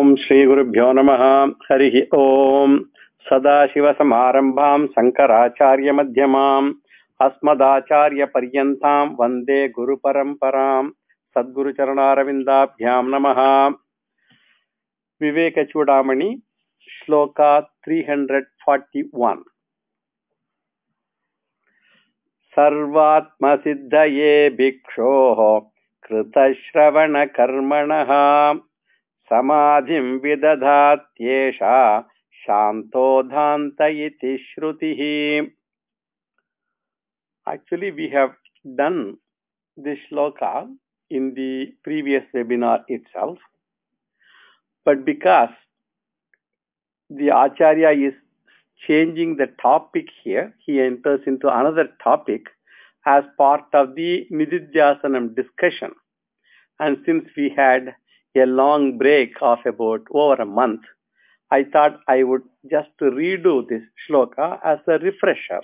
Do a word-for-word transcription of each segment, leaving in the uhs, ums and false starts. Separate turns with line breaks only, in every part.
ओम श्री गुरुभ्यो नमः. हरि ओम. सदाशिवसमारंभां शंकराचार्य मध्यमाम् अस्मदाचार्य पर्यन्तां वंदे गुरुपरंपरां. सद्गुरुचरणारविन्दाभ्यां नमः. विवेक चूडामणि श्लोका three forty-one. सर्वात्मसिद्धये भिक्षोः कृतश्रवणकर्मणः समाधिं विदधात्येषा शान्तोधान्त इति श्रुतिः. Actually, we have done this shloka in the previous webinar itself, but because the Acharya is changing the topic here, he enters into another topic as part of the Nididhyasanam discussion. And since we had a long break of about over a month, I thought I would just redo this shloka as a refresher.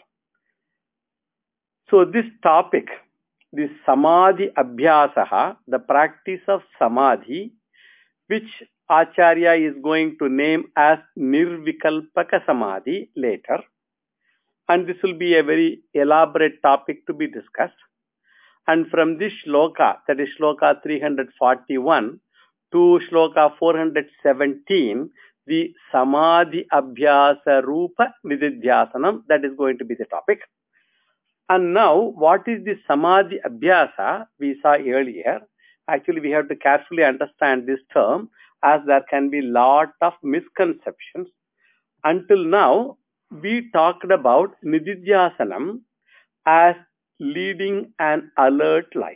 So this topic, this Samadhi Abhyasaha, the practice of Samadhi, which Acharya is going to name as Nirvikalpaka Samadhi later. And this will be a very elaborate topic to be discussed. And from this shloka, that is shloka three forty-one to shloka four seventeen, the Samadhi Abhyasa Rupa Nididhyasanam, that is going to be the topic. And now, what is the Samadhi Abhyasa we saw earlier? Actually, we have to carefully understand this term, as there can be lot of misconceptions. Until now, we talked about Nididhyasanam as leading an alert life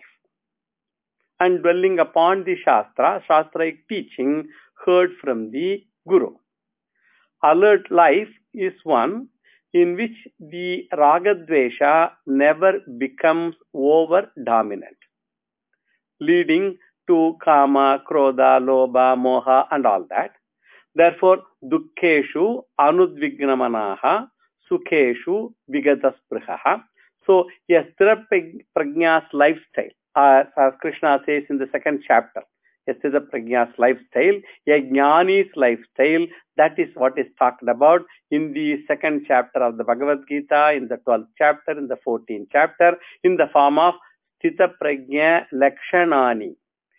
and dwelling upon the Shastra, Shastric teaching heard from the Guru. Alert life is one in which the Ragadvesha never becomes over dominant, leading to Kama, Krodha, Lobha, Moha and all that. Therefore, Dukkeshu Anudvignamanaha, Sukheshu Vigatasprihaha. So, a Sthira Prajna's lifestyle, uh, as Krishna says in the second chapter, a Sthira Prajna's lifestyle, a Jnani's lifestyle, that is what is talked about in the second chapter of the Bhagavad Gita, in the twelfth chapter, in the fourteenth chapter, in the form of Sthita Prajna Lakshanani,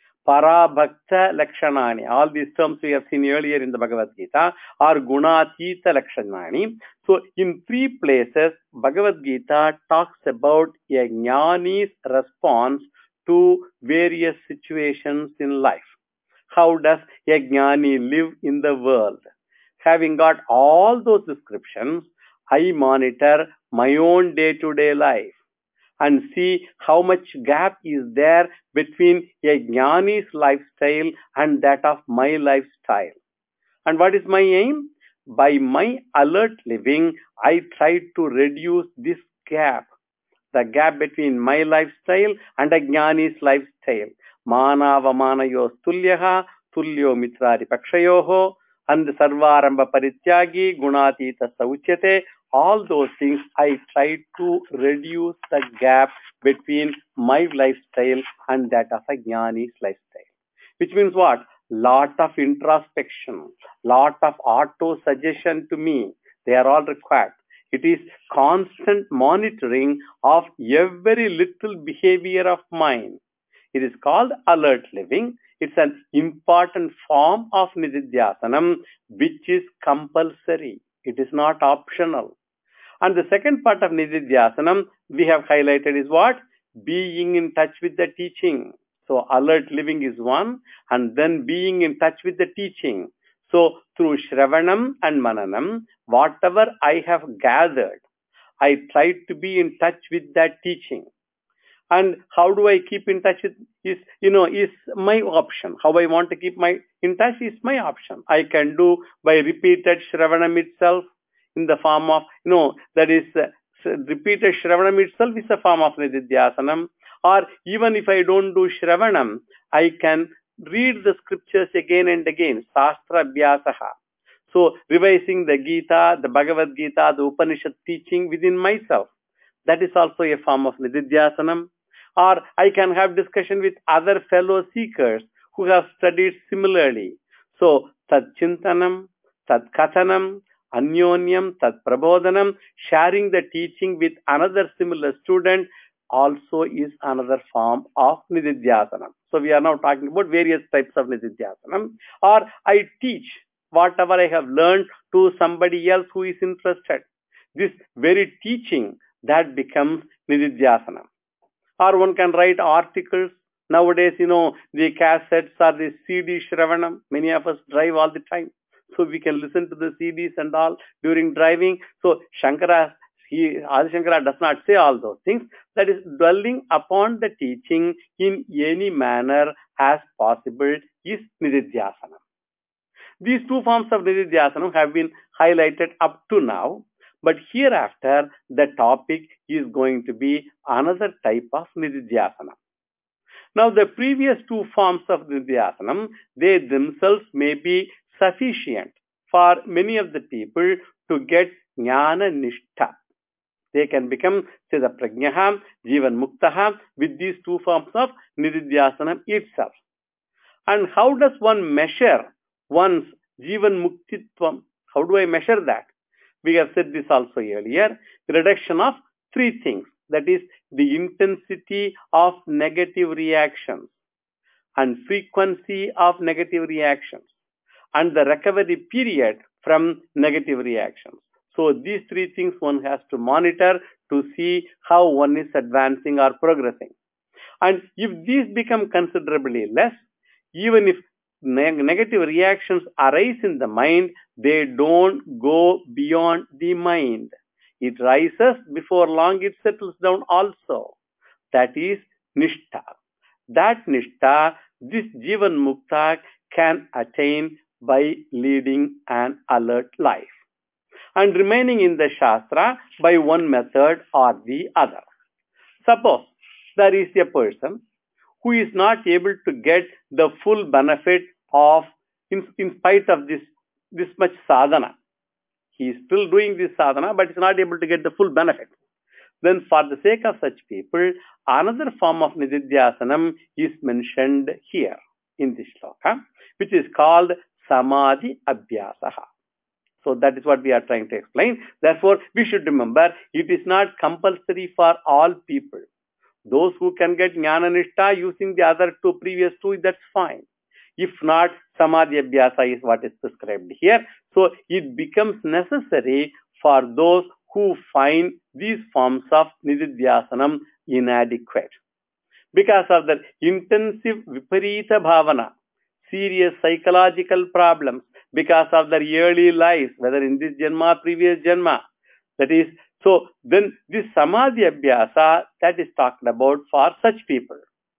Parabhakta Lakshanani. All these terms we have seen earlier in the Bhagavad Gita are Gunatita Lakshanani. So, in three places, Bhagavad Gita talks about a Jnani's response to various situations in life. How does a Jnani live in the world? Having got all those descriptions, I monitor my own day-to-day life and see how much gap is there between a Jnani's lifestyle and that of my lifestyle. And what is my aim? By my alert living, I try to reduce this gap, the gap between my lifestyle and a Jnani's lifestyle. Manava manayo tulyaha, tulyo mitrari pakshayoho, and sarvaramba parityagi, gunatita sauchyate. All those things I try to reduce the gap between my lifestyle and that of a Jnani's lifestyle. Which means what? Lot of introspection, lot of auto-suggestion to me. They are all required. It is constant monitoring of every little behavior of mine. It is called alert living. It's an important form of Nididhyasanam, which is compulsory. It is not optional. And the second part of Nididhyasanam we have highlighted is what? Being in touch with the teaching. So alert living is one, and then being in touch with the teaching. So through Shravanam and Mananam, whatever I have gathered, I try to be in touch with that teaching. And how do I keep in touch with is, you know, is my option. How I want to keep my in touch is my option. I can do by repeated Shravanam itself in the form of, you know, that is uh, repeated Shravanam itself is a form of Nididhyasanam. Or even if I don't do Shravanam, I can read the scriptures again and again, Shastra Abhyasaha. So, revising the Gita, the Bhagavad Gita, the Upanishad teaching within myself. That is also a form of Nididhyasanam. Or I can have discussion with other fellow seekers who have studied similarly. So, Tat Chintanam, Tat Kathanam, Anyonyam, Tat Prabodhanam, sharing the teaching with another similar student also is another form of Nididhyasanam. So, we are now talking about various types of Nididhyasanam. Or I teach whatever I have learned to somebody else who is interested. This very teaching that becomes Nididhyasanam. Or one can write articles. Nowadays, you know, the cassettes or the C D Shravanam. Many of us drive all the time. So we can listen to the C Ds and all during driving. So Shankara, he, Adi Shankara does not say all those things. That is dwelling upon the teaching in any manner as possible is Nididhyasanam. These two forms of Nididhyasanam have been highlighted up to now. But hereafter, the topic is going to be another type of Nididhyasanam. Now, the previous two forms of Nididhyasanam, they themselves may be sufficient for many of the people to get Jnana Nishtha. They can become, say, the Prajnaha, Jivan Muktaha with these two forms of Nididhyasanam itself. And how does one measure one's Jivan Muktitvam? How do I measure that? We have said this also earlier. The reduction of three things. That is the intensity of negative reactions and frequency of negative reactions and the recovery period from negative reactions. So these three things one has to monitor to see how one is advancing or progressing. And if these become considerably less, even if neg- negative reactions arise in the mind, they don't go beyond the mind. It rises, before long it settles down also. That is Nishtha. That Nishtha, this Jivan Mukta can attain by leading an alert life and remaining in the Shastra by one method or the other. Suppose there is a person who is not able to get the full benefit of, in, in spite of this, this much sadhana. He is still doing this sadhana, but is not able to get the full benefit. Then for the sake of such people, another form of Nididhyasanam is mentioned here in this shloka, which is called Samadhi Abhyasaha. So that is what we are trying to explain. Therefore, we should remember, it is not compulsory for all people. Those who can get Jnana Nishtha using the other two previous two, that's fine. If not, Samadhi Abhyasa is what is prescribed here. So it becomes necessary for those who find these forms of Nididhyasanam inadequate. Because of the intensive Viparita Bhavana, serious psychological problems, because of their early lives, whether in this Janma, previous Janma. That is, so then this Samadhi Abhyasa, that is talked about for such people.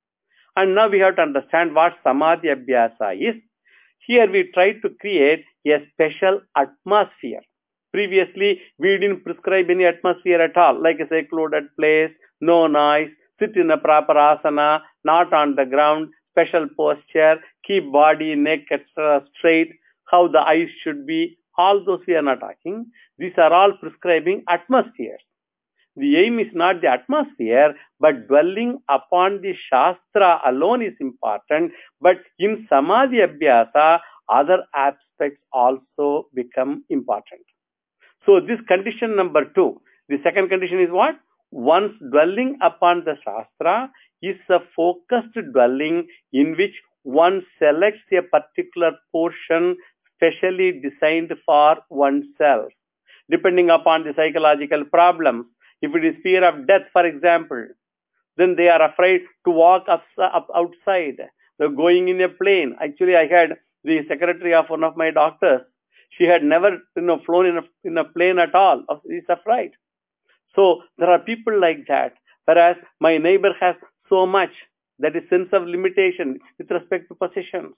And now we have to understand what Samadhi Abhyasa is. Here we try to create a special atmosphere. Previously, we didn't prescribe any atmosphere at all, like a secluded place, no noise, sit in a proper asana, not on the ground, special posture, keep body, neck, et cetera straight, how the eyes should be. All those we are not talking. These are all prescribing atmospheres. The aim is not the atmosphere, but dwelling upon the Shastra alone is important. But in Samadhi Abhyasa, other aspects also become important. So this condition number two. The second condition is what? Once dwelling upon the Shastra is a focused dwelling in which one selects a particular portion specially designed for oneself, depending upon the psychological problems. If it is fear of death, for example, then they are afraid to walk up, up outside. They're going in a plane. Actually, I had the secretary of one of my doctors. She had never, you know, flown in a, in a plane at all. She's afraid. So there are people like that. Whereas my neighbor has so much, that is sense of limitation with respect to possessions.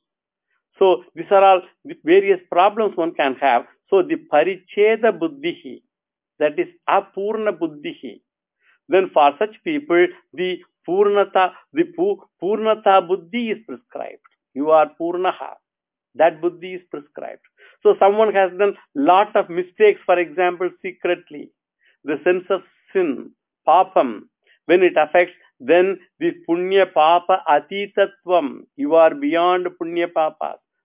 So these are all the various problems one can have. So the paricheda buddhihi, that is apurna buddhihi. Then for such people, the purnata, the purnata buddhi is prescribed. You are purnaha. That buddhi is prescribed. So someone has done lot of mistakes, for example, secretly. The sense of sin, papam, when it affects, then the punya papa atitatvam. You are beyond punya papas.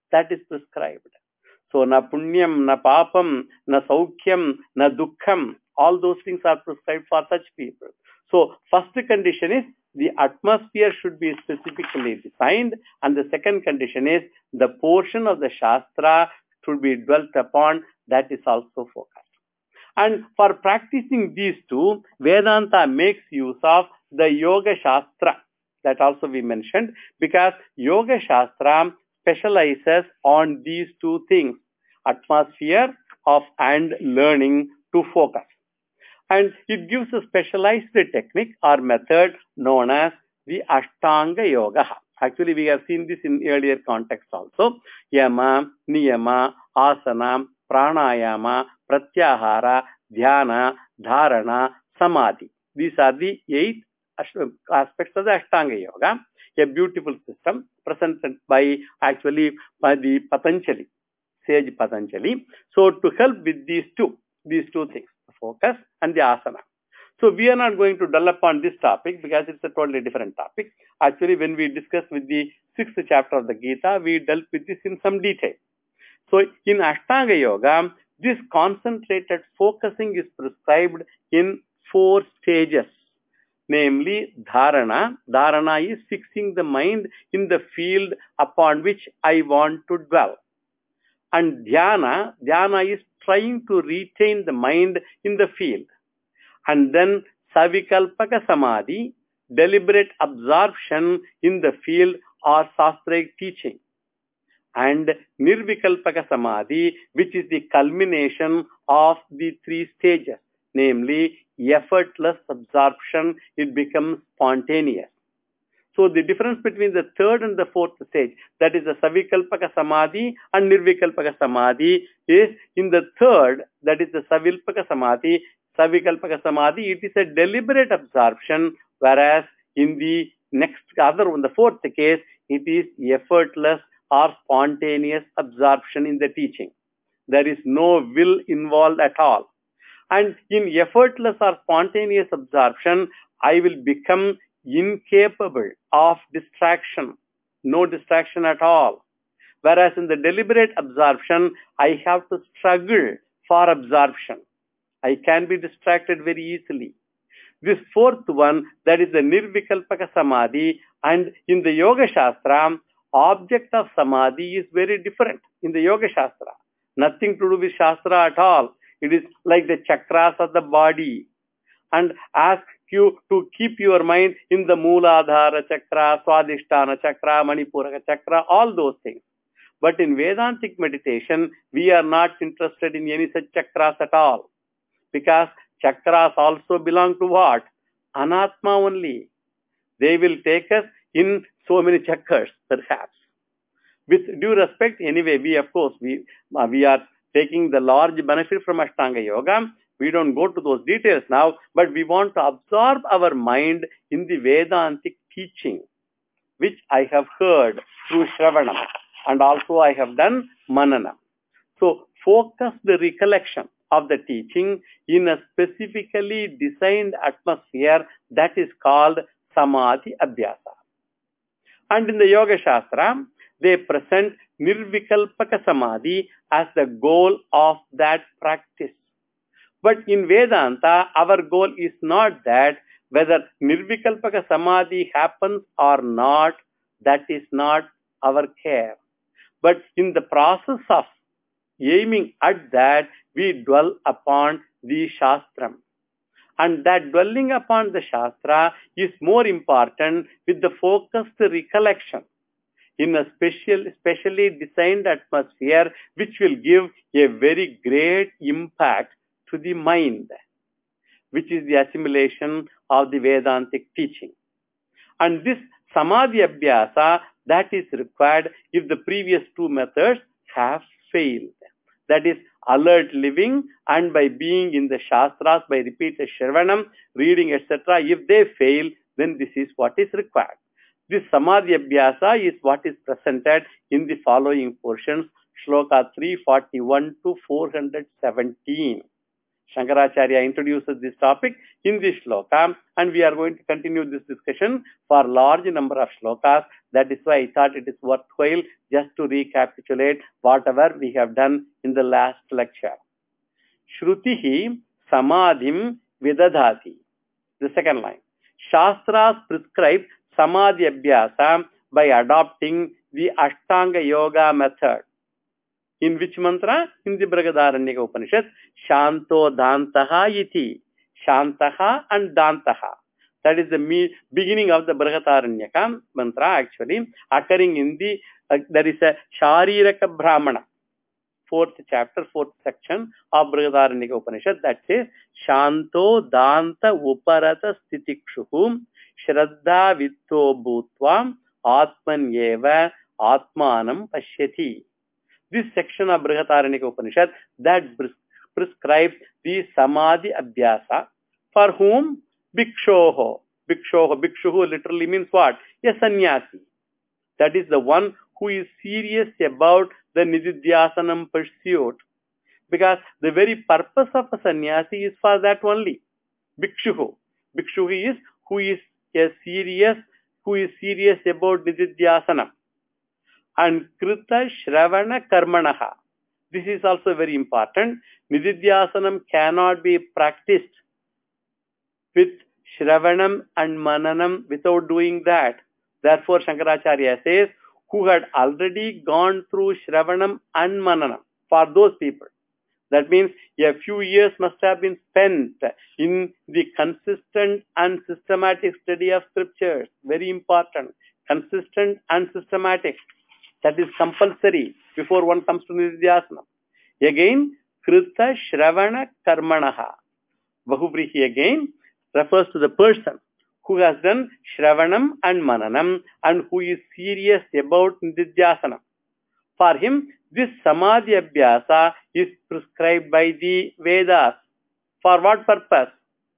That is prescribed. So, na punyam, na papam, na saukhyam, na dukkham, all those things are prescribed for such people. So, first condition is the atmosphere should be specifically defined, and the second condition is the portion of the Shastra should be dwelt upon, that is also focused. And for practicing these two, Vedanta makes use of the Yoga Shastra, that also we mentioned, because Yoga Shastra specializes on these two things, atmosphere of and learning to focus. And it gives a specialized technique or method known as the Ashtanga Yoga. Actually, we have seen this in earlier context also. Yama, Niyama, Asana, Pranayama, Pratyahara, Dhyana, Dharana, Samadhi. These are the eight aspects of the Ashtanga Yoga. A beautiful system presented by actually by the Patanjali, sage Patanjali. So to help with these two, these two things, the focus and the asana. So we are not going to dwell upon this topic because it's a totally different topic. Actually, when we discussed with the sixth chapter of the Gita, we dealt with this in some detail. So in Ashtanga Yoga, this concentrated focusing is prescribed in four stages. Namely, dharana. Dharana is fixing the mind in the field upon which I want to dwell. And dhyana, dhyana is trying to retain the mind in the field. And then savikalpaka samadhi, deliberate absorption in the field or sastric teaching. And nirvikalpaka samadhi, which is the culmination of the three stages. Namely, effortless absorption, it becomes spontaneous. So the difference between the third and the fourth stage, that is the Savikalpaka Samadhi and Nirvikalpaka Samadhi, is in the third, that is the Savilpaka Samadhi, Savikalpaka Samadhi, it is a deliberate absorption, whereas in the next other one, the fourth case, it is effortless or spontaneous absorption in the teaching. There is no will involved at all. And in effortless or spontaneous absorption, I will become incapable of distraction, no distraction at all. Whereas in the deliberate absorption, I have to struggle for absorption. I can be distracted very easily. This fourth one, that is the Nirvikalpaka Samadhi, and in the Yoga Shastra, object of Samadhi is very different in the Yoga Shastra. Nothing to do with Shastra at all. It is like the chakras of the body, and ask you to keep your mind in the Mooladhara Chakra, Swadhisthana Chakra, Manipuraka Chakra, all those things. But in Vedantic meditation, we are not interested in any such chakras at all. Because chakras also belong to what? Anatma only. They will take us in so many chakras, perhaps. With due respect, anyway, we of course, we, uh, we are taking the large benefit from Ashtanga Yoga. We don't go to those details now, but we want to absorb our mind in the Vedantic teaching, which I have heard through Shravanam, and also I have done Mananam. So focus the recollection of the teaching in a specifically designed atmosphere that is called Samadhi Abhyasa. And in the Yoga Shastra, they present Nirvikalpaka Samadhi as the goal of that practice. But in Vedanta, our goal is not that. Whether Nirvikalpaka Samadhi happens or not, that is not our care. But in the process of aiming at that, we dwell upon the Shastram. And that dwelling upon the Shastra is more important with the focused recollection in a special, specially designed atmosphere, which will give a very great impact to the mind, which is the assimilation of the Vedantic teaching. And this Samadhi Abhyasa, that is required if the previous two methods have failed. That is alert living and by being in the Shastras, by repeated Shravanam, reading, et cetera. If they fail, then this is what is required. This Samadhi Abhyasa is what is presented in the following portions, Shloka three forty-one to four seventeen. Shankaracharya introduces this topic in this shloka, and we are going to continue this discussion for a large number of shlokas. That is why I thought it is worthwhile just to recapitulate whatever we have done in the last lecture. Shrutihi samadhim vidadhati. The second line. Shastras prescribe samadhi abhyasa by adopting the Ashtanga Yoga method. In which mantra? In the Brihadaranyaka Upanishad. Shanto Dantaha iti. Shantaha and Dantaha. That is the me beginning of the Brihadaranyaka mantra actually occurring in the, uh, there is a Shariraka Brahmana. Fourth chapter, fourth section of Brihadaranyaka Upanishad that says Shanto Danta Uparata Stitikshuhum Shraddha Vitto Bhutva Atman Yeva Atmanam Pashyati. This section of Brihadaranyaka Upanishad that prescribes the Samadhi Abhyasa for whom? Bhikshoho. Bhikshoho. Bhikshuhu literally means what? A sannyasi. That is the one who is serious about the Nididhyasanam pursuit. Because the very purpose of a sannyasi is for that only. Bhikshuhu. Bhikshuhu is who is a serious, who is serious about Nididhyasanam. And Krita Shravana Karmanaha. This is also very important. Nididhyasanam cannot be practiced with Shravanam and Mananam without doing that. Therefore, Shankaracharya says, who had already gone through Shravanam and Mananam. For those people. That means a few years must have been spent in the consistent and systematic study of scriptures. Very important. Consistent and systematic. That is compulsory before one comes to Nididhyasana. Again, Krita Shravana Karmanaha. Bahuvrihi again refers to the person who has done Shravanam and Mananam and who is serious about Nididhyasana. For him, this Samadhi Abhyasa is prescribed by the Vedas. For what purpose?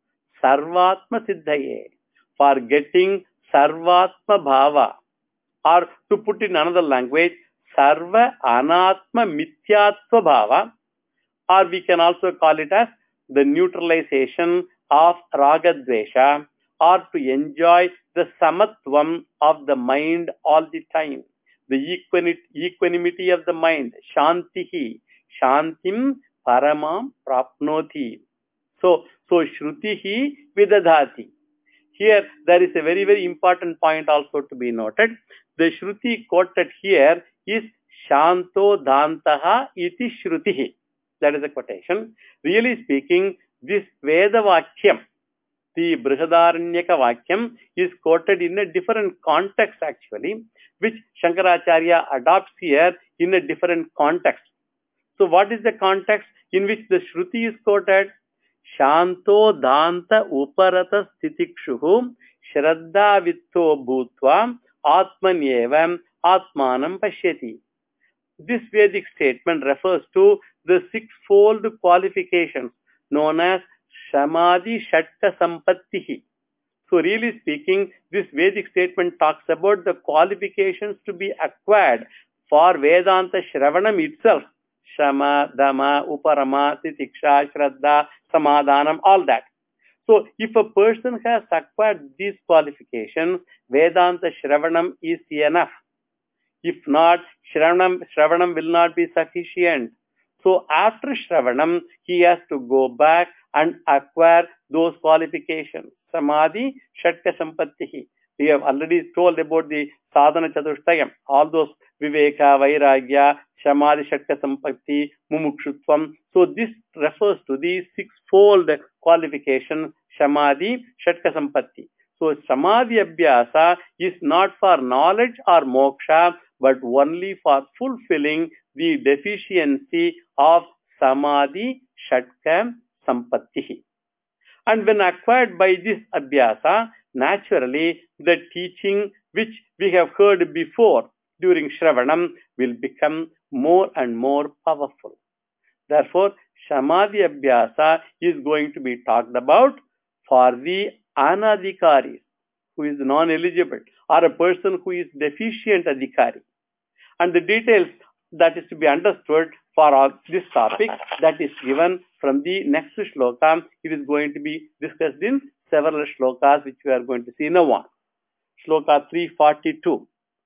Sarvatma Siddhaye. For getting Sarvatma Bhava. Or to put in another language, Sarva Anatma Mithyatva Bhava. Or we can also call it as the neutralization of Ragadvesha. Or to enjoy the Samatvam of the mind all the time. The equanimity of the mind. Shantihi. Shantim Paramam Prapnoti. So, so Shrutihi Vidadhati. Here, there is a very, very important point also to be noted. The Shruti quoted here is Shanto Dantaha iti Shrutihi. That is a quotation. Really speaking, this Veda Vakyam, the Brihadaranyaka Vakyam, is quoted in a different context actually, which Shankaracharya adopts here in a different context. So what is the context in which the Shruti is quoted? Shanto Danta Uparata Stitikshuhu Shraddha Vitto Bhutva Atman Evam Atmanam Pashyati. This Vedic statement refers to the sixfold qualifications known as Samadhi Shatka Sampattihi. So really speaking, this Vedic statement talks about the qualifications to be acquired for Vedanta Shravanam itself. Shama, Dhamma, Uparama, Titiksha, Shraddha, Samadhanam, all that. So, if a person has acquired these qualifications, Vedanta Shravanam is enough. If not, Shravanam, Shravanam will not be sufficient. So, after Shravanam, he has to go back and acquire those qualifications. Samadhi, Shatka Sampattihi. We have already told about the Sadhana Chatushtayam. All those Viveka, Vairagya, Samadhi, Shatka Sampatti, Mumukshutvam. So this refers to the sixfold qualification, Samadhi, Shatka Sampatti. So Samadhi Abhyasa is not for knowledge or moksha, but only for fulfilling the deficiency of Samadhi, Shatka Sampatti. And when acquired by this Abhyasa, naturally the teaching which we have heard before during Shravanam will become more and more powerful. Therefore, Samadhi Abhyasa is going to be talked about for the Anadhikaris, who is non-eligible, or a person who is deficient adhikari. And the details that is to be understood for all this topic that is given from the next shloka. It is going to be discussed in several shlokas which we are going to see now on. Shloka three forty-two.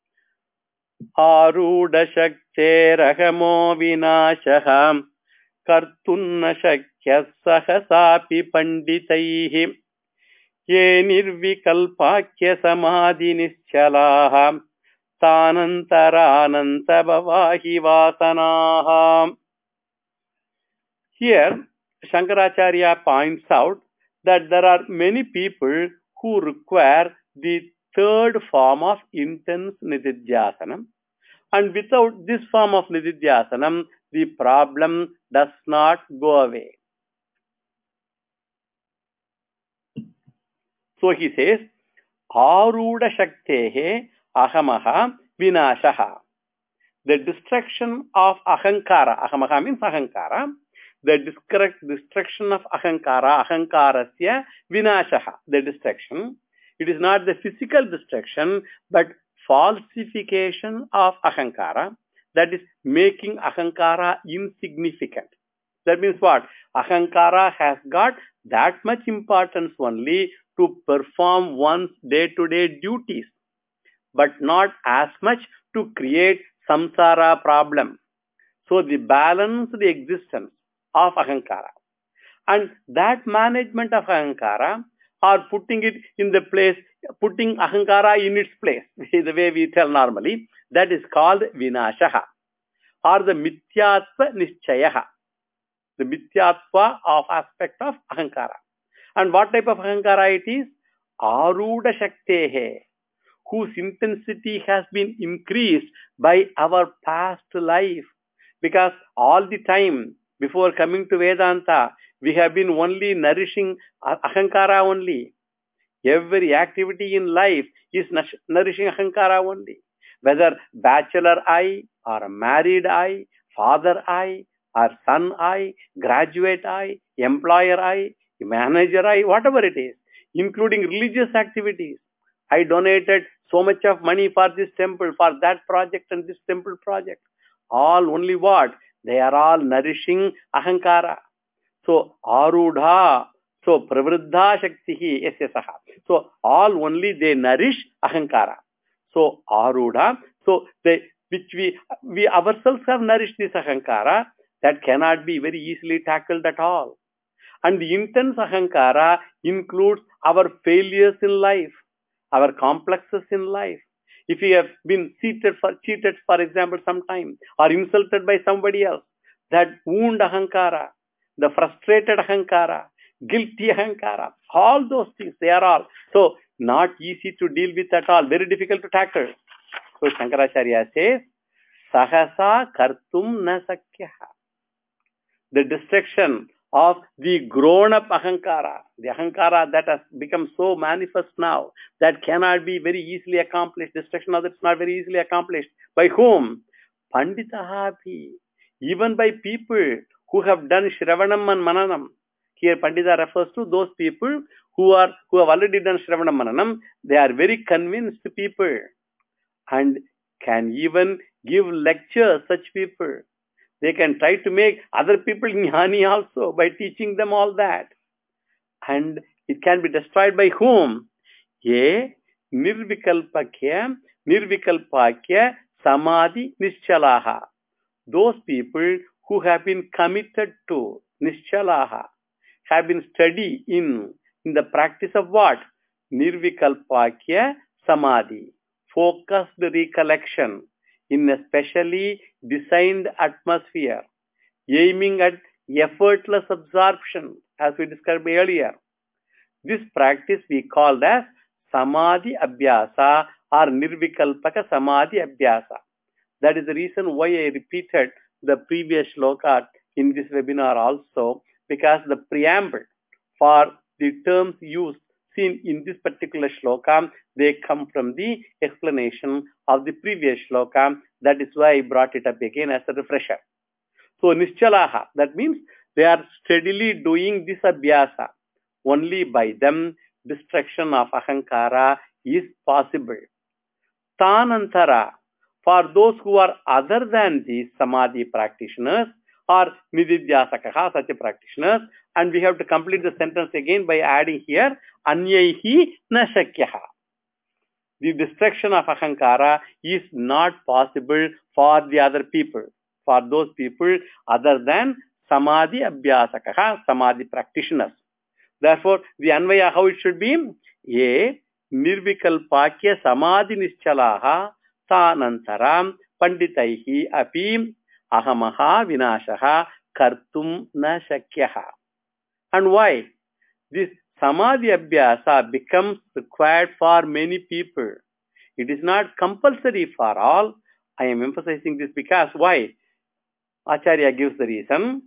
Arudha shakterahamo vinashaham kartunna shakya sahasapi panditaihi ye nirvikalpakya samadhi nischalaha tanantarananta bhavahi vasanaha. Here, Shankaracharya points out that there are many people who require the third form of intense nididhyasanam, and without this form of nididhyasanam, the problem does not go away. So he says, Arudha shaktehe ahamaha vinashaha. The destruction of ahankara, ahamaha means ahankara, the destruction of ahankara, ahankarasya vinashaha, the destruction. It is not the physical destruction, but falsification of ahankara, that is making ahankara insignificant. That means what? Ahankara has got that much importance only to perform one's day-to-day duties, but not as much to create samsara problem. So the balance the existence of ahankara, and that management of ahankara, or putting it in the place, putting ahankara in its place, the way we tell normally, that is called vinashaha, or the mithyatva nischyaha, the mithyatva of aspect of ahankara. And what type of ahankara it is? Arudha shaktehe, whose intensity has been increased by our past life. Because all the time, before coming to Vedanta, we have been only nourishing ahankara only. Every activity in life is nourishing ahankara only. Whether bachelor I, or married I, father I, or son I, graduate I, employer I, manager I, whatever it is, including religious activities. I donated so much of money for this temple, for that project and this temple project. All only what? They are all nourishing ahankara. So, arudha, so pravriddha shaktihi yasyasaha. So, all only they nourish ahankara. So, arudha, so they, which we, we ourselves have nourished this ahankara, that cannot be very easily tackled at all. And the intense ahankara includes our failures in life, our complexes in life. If we have been cheated for, cheated, for example, sometime, or insulted by somebody else, that wound ahankara, the frustrated ahankara, guilty ahankara, all those things, they are all. So, not easy to deal with at all, very difficult to tackle. So, Shankaracharya says, Sahasa kartum na sakyaha. The destruction of the grown-up ahankara, the ahankara that has become so manifest now, that cannot be very easily accomplished. Destruction of that is not very easily accomplished. By whom? Panditahapi. Even by people who have done Shravanam and Mananam. Here Pandita refers to those people who are who have already done Shravanam Mananam. They are very convinced people and can even give lectures, such people. They can try to make other people jnani also by teaching them all that. And it can be destroyed by whom? Ye nirvikalpakya, nirvikalpakya samadhi nischalaha. Those people who have been committed to nischalaha, have been steady in, in the practice of what? Nirvikalpakya samadhi. Focused recollection in a specially designed atmosphere, aiming at effortless absorption, as we described earlier. This practice we call as samadhi abhyasa or nirvikalpaka samadhi abhyasa. That is the reason why I repeated the previous shloka in this webinar also, because the preamble for the terms used seen in this particular shloka, they come from the explanation of the previous shloka. That is why I brought it up again as a refresher. So, nischalaha, that means they are steadily doing this abhyasa. Only by them, destruction of ahankara is possible. Tanantara, for those who are other than these samadhi practitioners, or nididhyasakaha, such a practitioners. And we have to complete the sentence again by adding here anyaihi na shakyaha. The destruction of ahankara is not possible for the other people, for those people other than samadhi abhyasakaha, samadhi practitioners. Therefore, the anvaya, how it should be? A nirvikalpakya samadhi nischalaha sanantaram panditaihi api ahamaha vinashaha kartum na shakyaha. And why? This samadhi abhyasa becomes required for many people. It is not compulsory for all. I am emphasizing this because why? Acharya gives the reason.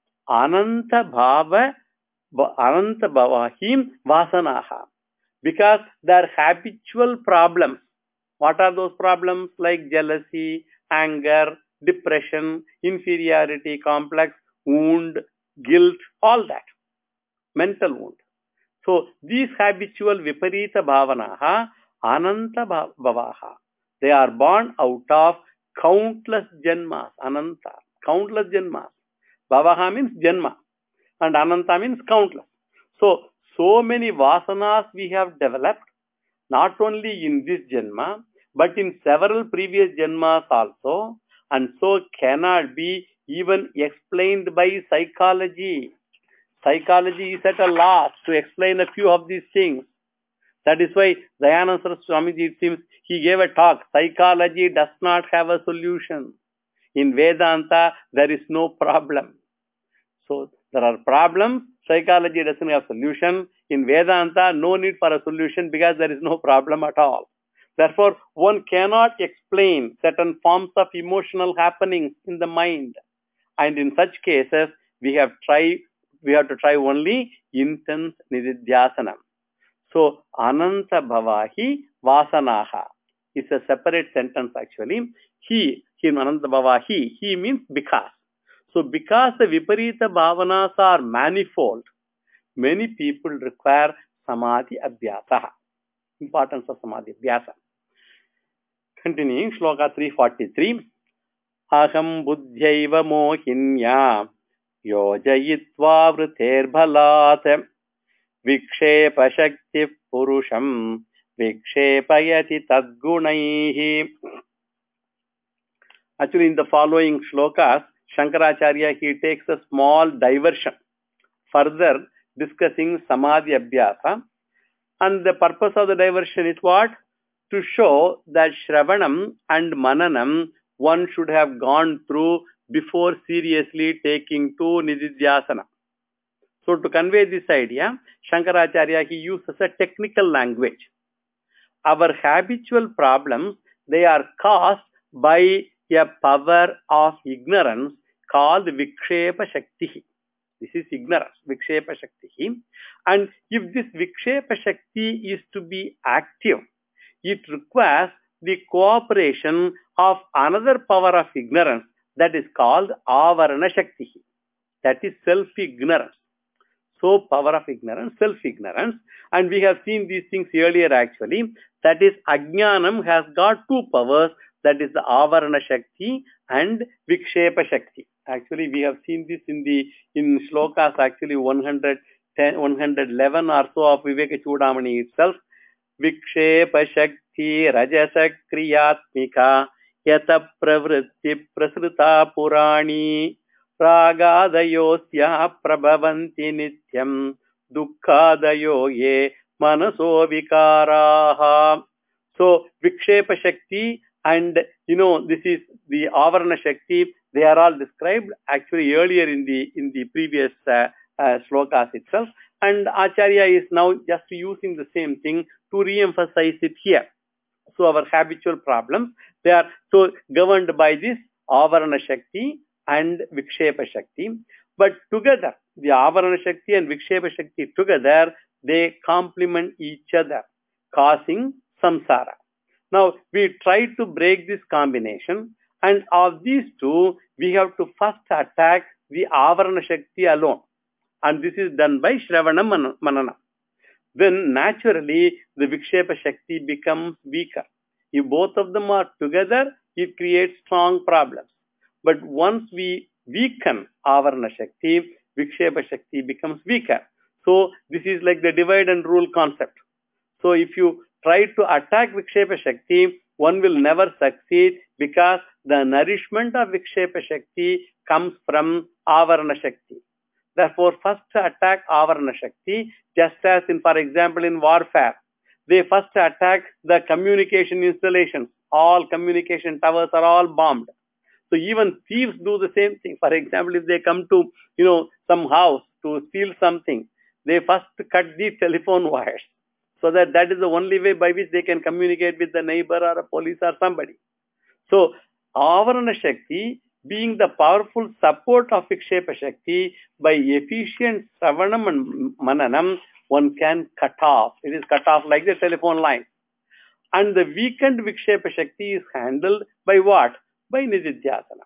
Ananta bhava ananta bhavahim vasanaha. Because their habitual problems. What are those problems? Like jealousy, anger, depression, inferiority complex, wound, guilt, all that. Mental wound. So these habitual viparita bhavanaha ananta bhavaha. They are born out of countless janmas. Ananta. Countless janmas. Bhavaha means janma. And ananta means countless. So, so many vasanas we have developed, not only in this janma, but in several previous janmas also, and so cannot be even explained by psychology. Psychology is at a loss to explain a few of these things. That is why Dayananda Swamiji, it seems, he gave a talk. Psychology does not have a solution. In Vedanta, there is no problem. So, there are problems. Psychology doesn't have solution. In Vedanta, no need for a solution because there is no problem at all. Therefore, one cannot explain certain forms of emotional happenings in the mind. And in such cases, we have tried, we have to try only intense nididhyasana. So, ananta bhavahi vasanaha is a separate sentence actually. He, he ananta bhavahi, he means because. So, because the viparita bhavanas are manifold, many people require samadhi abhyasa. Importance of samadhi abhyasa. Continuing, shloka three forty-three. Aham buddhyaiva mohinya yojayitva vriter bhalat vikshepa shakti purusham vikshepayati tadgunaihi. Actually, in the following shlokas, Shankaracharya, he takes a small diversion, further discussing samadhi abhyasa. And the purpose of the diversion is what? To show that Shravanam and Mananam one should have gone through before seriously taking to Nididhyasana. So to convey this idea, Shankaracharya, he uses a technical language. Our habitual problems, they are caused by a power of ignorance called Vikshepa Shakti. This is ignorance, Vikshepa Shakti. And if this Vikshepa Shakti is to be active, it requires the cooperation of another power of ignorance that is called Avarana Shakti. That is self-ignorance. So, power of ignorance, self-ignorance. And we have seen these things earlier actually. That is, Ajnanam has got two powers. That is the Avarana Shakti and Vikshepa Shakti. Actually, we have seen this in the in shlokas actually one ten, one eleven or so of Viveka Chudamani itself. Vikshepa Shakti Rajasa Kriyatmika Yata Pravritti Prasruta Purani Ragadayosya Prabhavanti Nityam Dukkadayo Ye Manaso Vikaraha. So, Vikshepa Shakti and, you know, this is the Avarana Shakti. They are all described actually earlier in the in the previous uh, uh, shlokas itself. And Acharya is now just using the same thing to re-emphasize it here. So our habitual problems, they are so governed by this Avarana Shakti and Vikshepa Shakti. But together, the Avarana Shakti and Vikshepa Shakti together, they complement each other, causing samsara. Now, we try to break this combination, and of these two, we have to first attack the Avarana Shakti alone. And this is done by Shravana Manana. Then naturally the Vikshepa Shakti becomes weaker. If both of them are together, it creates strong problems. But once we weaken Avarana Shakti, Vikshepa Shakti becomes weaker. So this is like the divide and rule concept. So if you try to attack Vikshepa Shakti, one will never succeed because the nourishment of Vikshepa Shakti comes from Avarana Shakti. Therefore, first attack Avarana Shakti, just as in, for example, in warfare, they first attack the communication installations. All communication towers are all bombed. So even thieves do the same thing. For example, if they come to, you know, some house to steal something, they first cut the telephone wires, so that that is the only way by which they can communicate with the neighbor or a police or somebody. So Avarana Shakti, being the powerful support of Vikshepa Shakti, by efficient Shravanam and Mananam, one can cut off. It is cut off like the telephone line. And the weakened Vikshepa Shakti is handled by what? By Nididhyasana.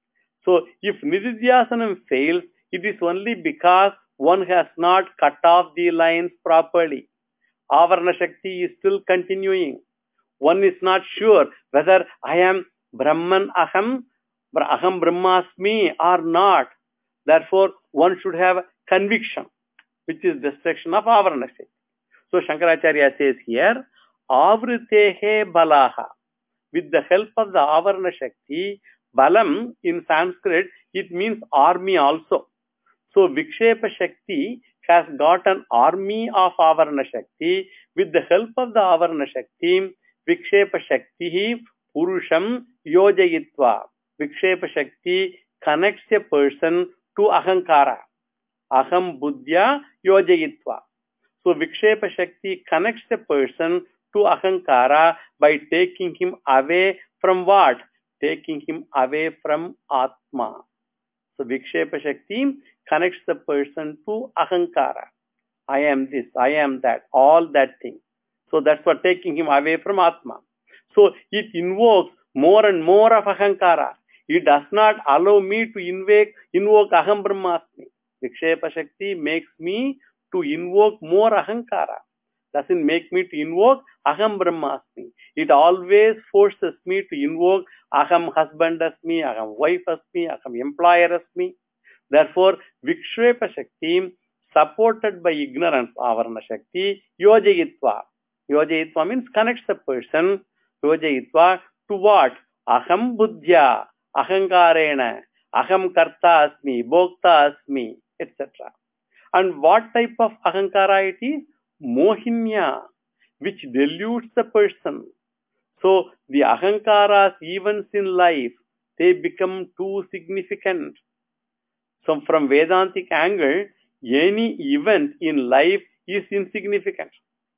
So if Nididhyasana fails, it is only because one has not cut off the lines properly. Avarana Shakti is still continuing. One is not sure whether I am Brahman Aham, Aham Brahmasmi or not. Therefore, one should have conviction, which is destruction of Avarana Shakti. So Shankaracharya says here, Avritehe Balaha. With the help of the Avarana Shakti, Balam in Sanskrit, it means army also. So Vikshepa Shakti has got an army of Avarana Shakti. With the help of the Avarana Shakti, Vikshepa Shakti Purusham Yojayitva. Vikshepa Shakti connects a person to Ahankara. Aham Buddhya Yojayitva. So Vikshepa Shakti connects a person to Ahankara by taking him away from what? Taking him away from Atma. So Vikshepa Shakti connects the person to Ahankara. I am this, I am that, all that thing. So that's what taking him away from Atma. So it invokes more and more of Ahankara. It does not allow me to invoke, invoke Aham Brahmasmi. Vikshepa Shakti makes me to invoke more Ahankara. Doesn't make me to invoke Aham Brahmasmi. It always forces me to invoke Aham husband asmi, Aham wife asmi, Aham employer asmi. Therefore, Vikshepa Shakti, supported by ignorance, Avarana Shakti, Yojayitva. Yojayitva means connects the person, Yojayitva, to what? Aham Buddhya, Ahankarena, Aham Karta asmi, Bhokta asmi, et cetera. And what type of Ahankara it is? Mohinya, which deludes the person. So the Ahankaras, events in life, they become too significant. So from Vedantic angle, any event in life is insignificant.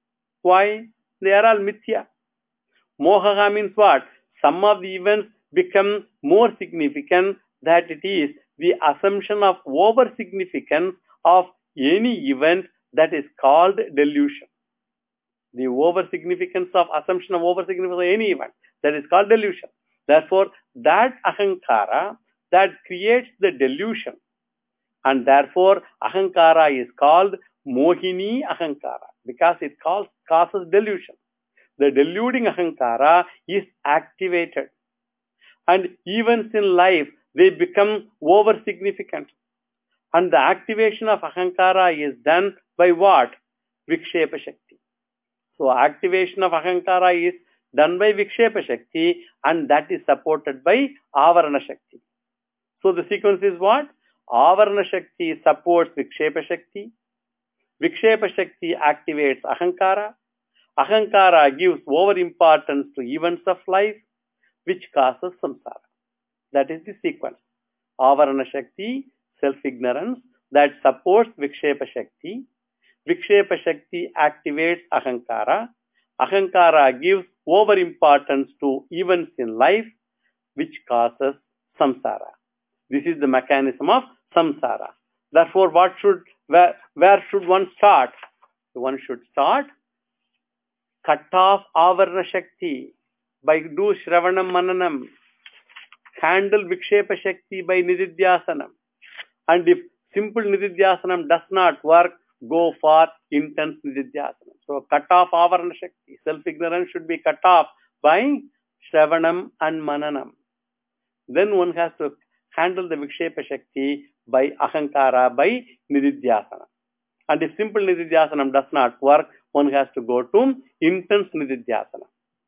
Why? They are all mithya. Mohaha means what? Some of the events become more significant, that it is the assumption of over-significance of any event, that is called delusion. The over-significance of assumption of over-significance of any event, that is called delusion. Therefore, that Ahankara, that creates the delusion. And therefore, Ahankara is called Mohini Ahankara, because it causes, causes delusion. The deluding Ahankara is activated. And events in life, they become over-significant. And the activation of Ahankara is done by what? Vikshepa Shakti. So activation of Ahankara is done by Vikshepa Shakti, and that is supported by Avarana Shakti. So the sequence is what? Avarana Shakti supports Vikshepa Shakti. Vikshepa Shakti activates Ahankara. Ahankara gives over-importance to events of life, which causes samsara. That is the sequence. Avarana Shakti, self-ignorance, that supports Vikshepa Shakti. Vikshepa Shakti activates Ahankara. Ahankara gives over-importance to events in life, which causes samsara. This is the mechanism of samsara. Therefore, what should, where, where should one start? One should start, cut off Avarana Shakti by do Shravanam Mananam. Handle Vikshepa Shakti by Nididhyasanam. And if simple Nididhyasanam does not work, go for intense Nididhyasanam. So cut off Avarana Shakti. Self-ignorance should be cut off by Shravanam and Mananam. Then one has to handle the Vikshepa Shakti by Ahankara, by Nididhyasana. And if simple Nididhyasanam does not work, one has to go to intense Nididhyasana.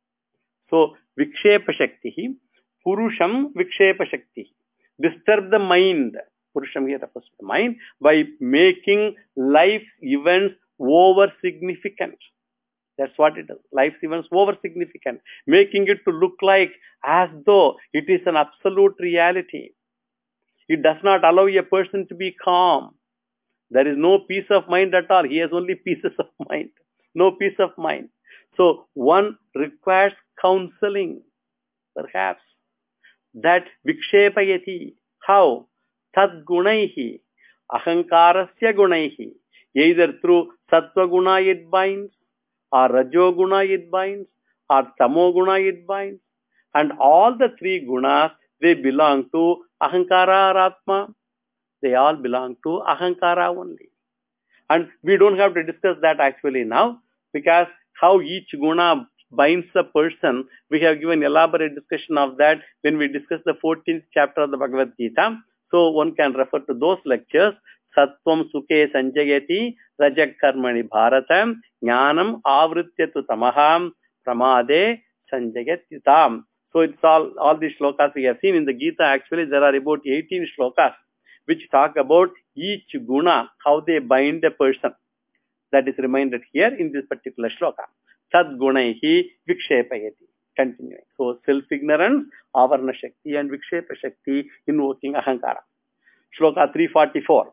So, Vikshepa Shakti, Purusham Vikshepa Shakti. Disturb the mind. Purusham here refers to the mind by making life events over significant. That's what it is. Life's events over significant. Making it to look like as though it is an absolute reality. It does not allow a person to be calm. There is no peace of mind at all. He has only pieces of mind. No peace of mind. So one requires counseling, perhaps. That vikshepayati. How? Tad gunaihi. Ahankarasya gunaihi. Either through sattva guna it binds, or rajo guna it binds, or tamo guna it binds. And all the three gunas, they belong to ahankara or atma. They all belong to ahankara only. And we don't have to discuss that actually now, because how each guna binds a person, we have given elaborate discussion of that when we discuss the fourteenth chapter of the Bhagavad Gita. So one can refer to those lectures. Sattvam sukhe sanjayati rajak karmani bharatam jnanam avrityatu tamaham pramade sanjayatyutam. So it's all, all these shlokas we have seen in the Gita. Actually, there are about eighteen shlokas which talk about each guna, how they bind a person. That is reminded here in this particular shloka. Sad gunaihi vikshepayati. Continuing. So self-ignorance, avarna shakti and vikshepa shakti invoking ahankara. Shloka three forty-four.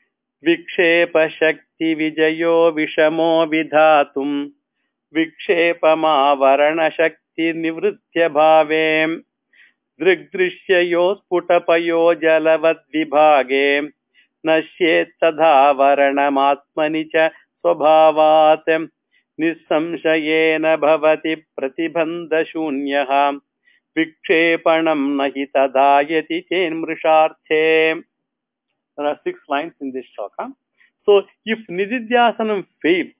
Vikshepa shakti vijayo vishamo vidhatum vikshepamavarana shakti nivritya bhavem drigdrishyayo sputapayo jalavat vibhage nashyet tadhavaranam cha swabhavat nisamshayena bhavati pratibandha shunyaha vikshepanam nahi tadayati chenmrisharthe. There are six lines in this shloka. So, if Nididhyasanam fails,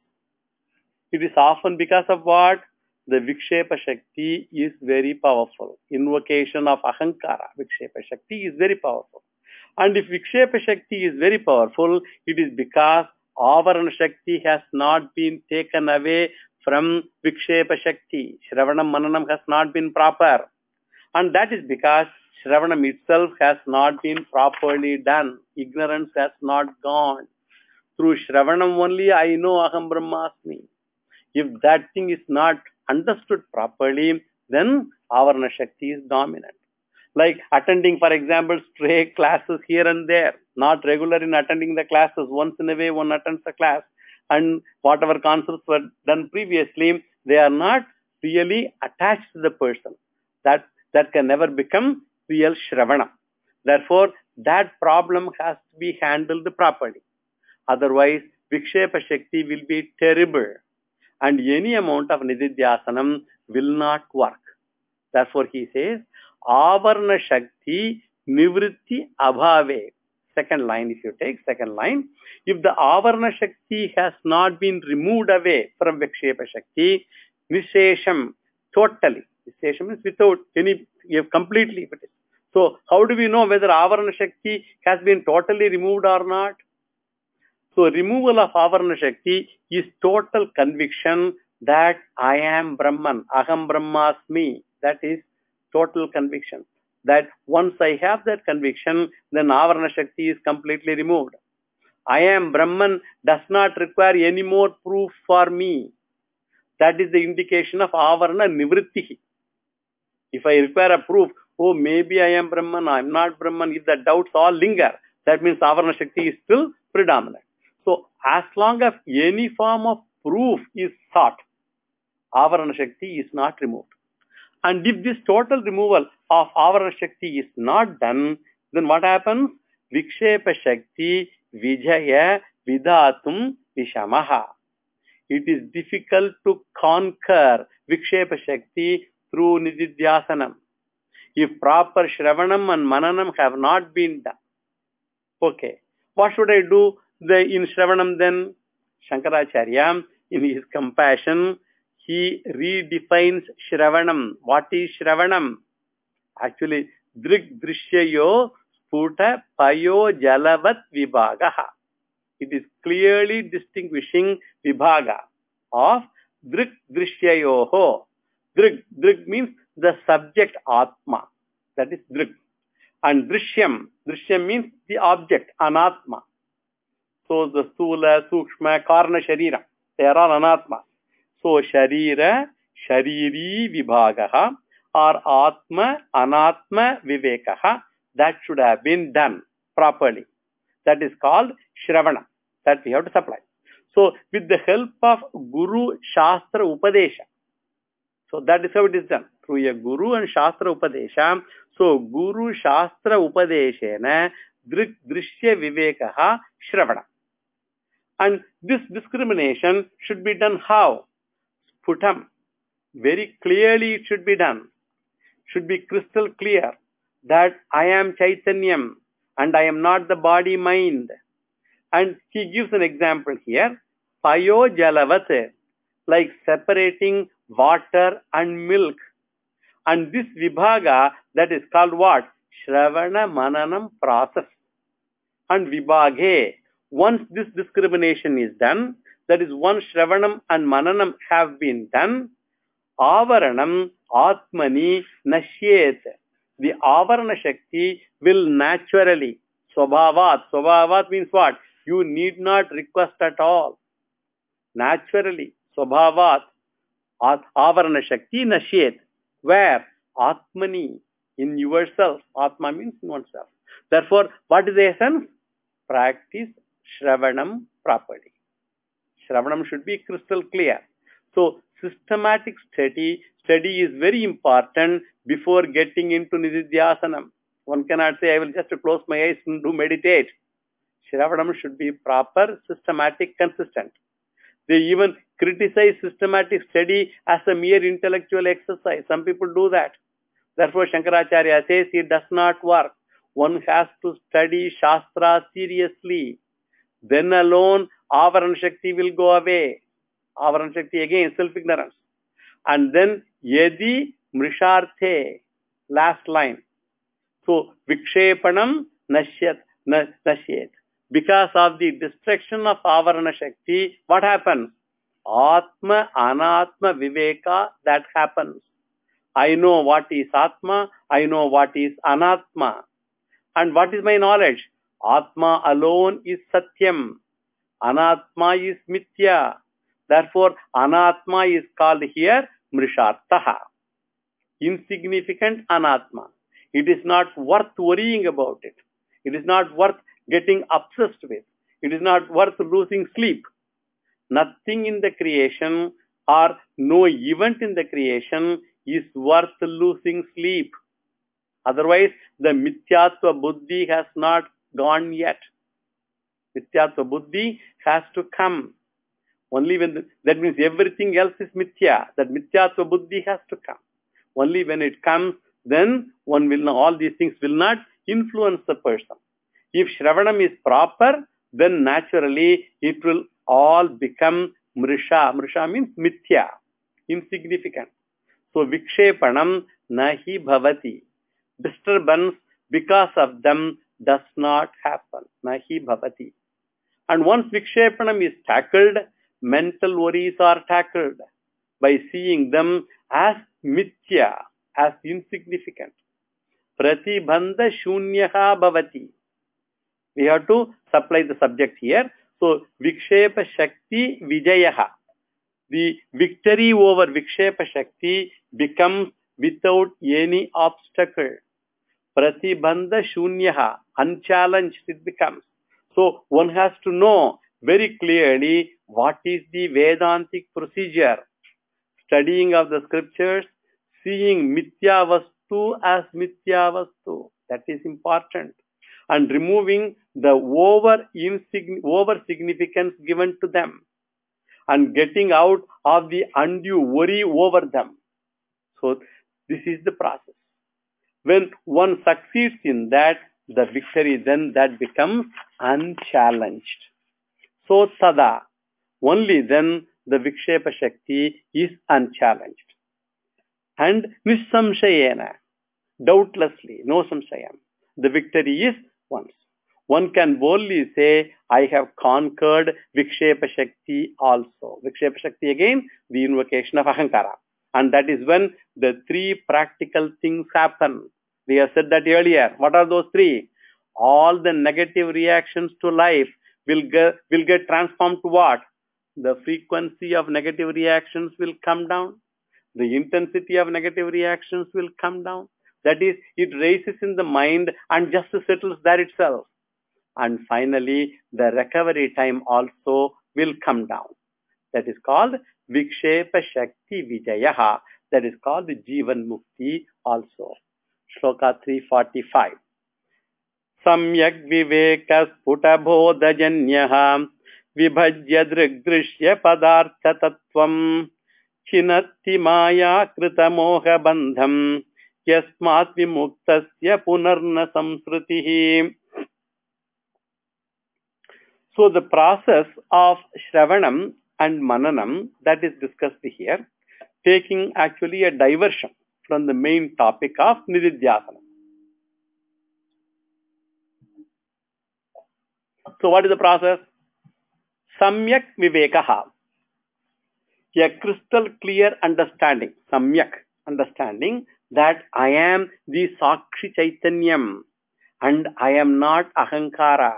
it is often because of what? The Vikshepa Shakti is very powerful. Invocation of Ahankara, Vikshepa Shakti is very powerful. And if Vikshepa Shakti is very powerful, it is because Avarana Shakti has not been taken away from Vikshepa Shakti. Shravanam Mananam has not been proper. And that is because Shravanam itself has not been properly done. Ignorance has not gone. Through Shravanam only I know Aham Brahmasmi. If that thing is not understood properly, then Avarana Shakti is dominant. Like attending, for example, stray classes here and there. Not regular in attending the classes. Once in a way one attends a class. And whatever concepts were done previously, they are not really attached to the person. That, that can never become real Shravana. Therefore, that problem has to be handled properly. Otherwise, Vikshepa Shakti will be terrible. And any amount of Nididhyasanam will not work. Therefore, he says, Avarna Shakti Nivritti Abhave. Second line, if you take second line, if the Avarna Shakti has not been removed away from Vikshepa Shakti, Nishesham, totally. Nishesham is without any, completely. So, how do we know whether Avarna Shakti has been totally removed or not? So, removal of Avarna Shakti is total conviction that I am Brahman, Aham Brahmasmi. That is total conviction. That once I have that conviction, then Avarana Shakti is completely removed. I am Brahman does not require any more proof for me. That is the indication of Avarana Nivrittihi. If I require a proof, oh, maybe I am Brahman, I am not Brahman, if the doubts all linger, that means Avarana Shakti is still predominant. So, as long as any form of proof is sought, Avarana Shakti is not removed. And if this total removal of Avarana Shakti is not done, then what happens? Vikshepa Shakti Vijaya Vidhatum Vishamaha. It is difficult to conquer Vikshepa Shakti through Nididhyasanam. If proper Shravanam and Mananam have not been done. Okay. What should I do the, in Shravanam then? Shankaracharya, in his compassion, he redefines Shravanam. What is Shravanam? Actually, Drig Drishyayo Sputa Payo Jalavat Vibhagaha. It is clearly distinguishing Vibhaga of Drik Drishyayoho. Drik, Drik means the subject Atma. That is Drik. And Drishyam, Drishyam means the object, Anatma. So the Sthula, Sukshma, Karna, Sharira, they are all Anatma. So Sharira, Shariri Vibhagaha or Atma, Anatma Vivekaha, that should have been done properly. That is called Shravana. That we have to supply. So with the help of Guru Shastra Upadesha. So that is how it is done. Through a Guru and Shastra Upadesha. So Guru Shastra Upadeshena Drik Drishya Vivekaha Shravana. And this discrimination should be done how? Sputam. Very clearly it should be done. Should be crystal clear that I am Chaitanyam and I am not the body mind. And he gives an example here. Payo Jalavat, like separating water and milk. And this Vibhaga, that is called what? Shravana Mananam process. And Vibhage, once this discrimination is done, that is once Shravanam and Mananam have been done, Avaranam Atmani Nashyet. The Avarana Shakti will naturally, Swabhavat. Swabhavat means what? You need not request at all. Naturally, Swabhavat, Avarana Shakti Nashyet. Where? Atmani, in yourself. Atma means in oneself. Therefore, what is the essence? Practice Shravanam properly. Shravanam should be crystal clear. So, systematic study, study is very important before getting into Nididhyasanam. One cannot say, I will just close my eyes and do meditate. Shravanam should be proper, systematic, consistent. They even criticize systematic study as a mere intellectual exercise. Some people do that. Therefore, Shankaracharya says it does not work. One has to study Shastra seriously. Then alone, Avarana Shakti will go away. Avarana Shakti again, self-ignorance. And then, Yedi Mrisharthe, last line. So, Vikshepanam Nashyat, Nashyet. Because of the destruction of Avarana Shakti, what happens? Atma, Anatma, Viveka, that happens. I know what is Atma, I know what is Anatma. And what is my knowledge? Atma alone is Satyam. Anatma is Mithya. Therefore, Anatma is called here Mrishartaha. Insignificant Anatma. It is not worth worrying about it. It is not worth getting obsessed with. It is not worth losing sleep. Nothing in the creation or no event in the creation is worth losing sleep. Otherwise, the Mithyatva Buddhi has not gone yet. Mithyatva Buddhi has to come. Only when, the, that means everything else is Mithya. That Mithyatva Buddhi has to come. Only when it comes, then one will know all these things will not influence the person. If Shravanam is proper, then naturally it will all become Mrisha. Mrisha means Mithya, insignificant. So Vikshepanam nahi bhavati. Disturbance because of them does not happen. Nahi bhavati. And once Vikshepanam is tackled, mental worries are tackled by seeing them as Mithya, as insignificant. Pratibandha shunyaha bhavati. We have to supply the subject here. So, Vikshepa Shakti Vijayaha. The victory over Vikshepa Shakti becomes without any obstacle. Pratibandha Shunyaha. Unchallenged it becomes. So, one has to know very clearly what is the Vedantic procedure. Studying of the scriptures, seeing Mithya Vastu as Mithya Vastu. That is important. And removing the over, insign- over significance given to them. And getting out of the undue worry over them. So, this is the process. When one succeeds in that, the victory then that becomes unchallenged. So, tada. Only then the Vikshepa Shakti is unchallenged. And Nisamshayena. Doubtlessly, no samshayam. the victory is one's. One can boldly say, I have conquered Vikshepa Shakti also. Vikshepa Shakti again, the invocation of Ahankara. And that is when the three practical things happen. We have said that earlier. What are those three? All the negative reactions to life will get, will get transformed to what? The frequency of negative reactions will come down. The intensity of negative reactions will come down. That is, it raises in the mind and just settles there itself. And finally, the recovery time also will come down. That is called Vikshepa Shakti Vijayaha. That is called the Jivan Mukti also. Shloka three forty-five. Samyak Viveka Sputa Bodha Janyaha Vibhajya Drigdrishya Padartha Tattvam Chinatti Maya Krita Moha Bandham Yasmat Vimuktasya Punarna Samsrutihi. So the process of Shravanam and Mananam that is discussed here, taking actually a diversion from the main topic of Nididhyasana. So what is the process? Samyak Vivekaha. A crystal clear understanding, Samyak understanding that I am the Sakshi Chaitanyam and I am not Ahankara.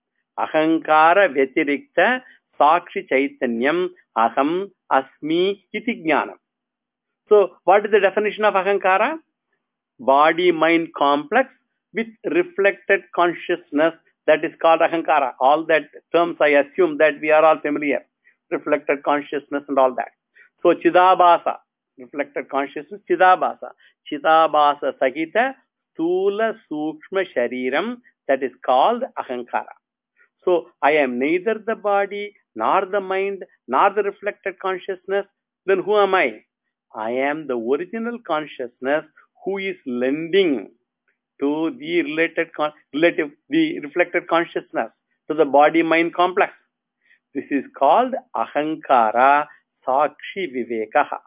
Ahankara Vyatirikta Sakshi Chaitanyam Aham Asmi Iti Jnanam. So, what is the definition of Ahankara? Body-mind complex with reflected consciousness, that is called Ahankara. All that terms I assume that we are all familiar. Reflected consciousness and all that. So, Chidabhasa, reflected consciousness, Chidabhasa. Chidabhasa Sahita Stula Sukshma Shariram, that is called Ahankara. So, I am neither the body, nor the mind, nor the reflected consciousness. Then who am I? I am the original consciousness who is lending to the related, relative, the reflected consciousness, to the body-mind complex. This is called Ahankara Sakshi Vivekaha.